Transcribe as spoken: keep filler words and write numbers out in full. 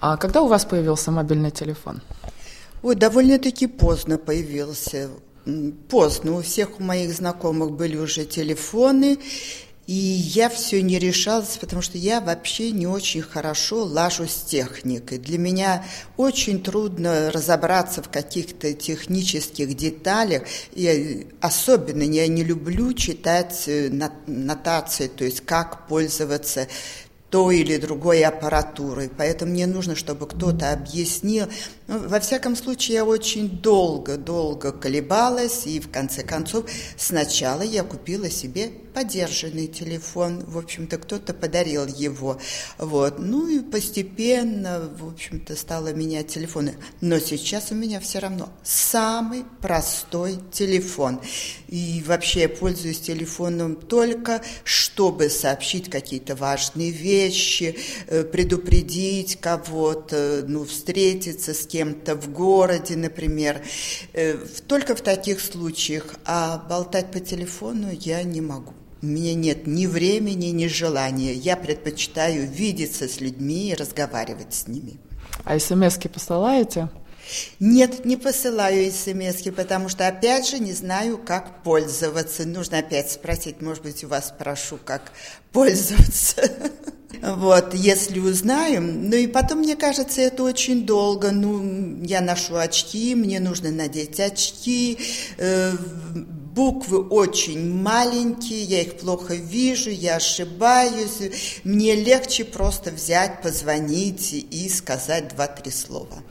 А когда у вас появился мобильный телефон? Ой, довольно-таки поздно появился. Поздно. У всех у моих знакомых были уже телефоны, и я все не решалась, потому что я вообще не очень хорошо лажу с техникой. Для меня очень трудно разобраться в каких-то технических деталях. И особенно я не люблю читать нотации, то есть как пользоваться той или другой аппаратурой. Поэтому мне нужно, чтобы кто-то объяснил. Ну, во всяком случае, я очень долго-долго колебалась, и в конце концов сначала я купила себе подержанный телефон. В общем-то, кто-то подарил его. Вот. Ну и постепенно, в общем-то, стала менять телефоны. Но сейчас у меня все равно самый простой телефон. И вообще я пользуюсь телефоном только, чтобы сообщить какие-то важные вещи, предупредить кого-то, ну, встретиться с кем-то в городе, например. Только в таких случаях. А болтать по телефону я не могу. У меня нет ни времени, ни желания. Я предпочитаю видеться с людьми и разговаривать с ними. А смс-ки посылаете? Нет, не посылаю смс-ки, потому что, опять же, не знаю, как пользоваться. Нужно опять спросить, может быть, у вас спрошу, как пользоваться. Вот, если узнаем. Ну и потом, мне кажется, это очень долго. Ну, я ношу очки, мне нужно надеть очки. Э, буквы очень маленькие, я их плохо вижу, я ошибаюсь. Мне легче просто взять, позвонить и сказать два-три слова.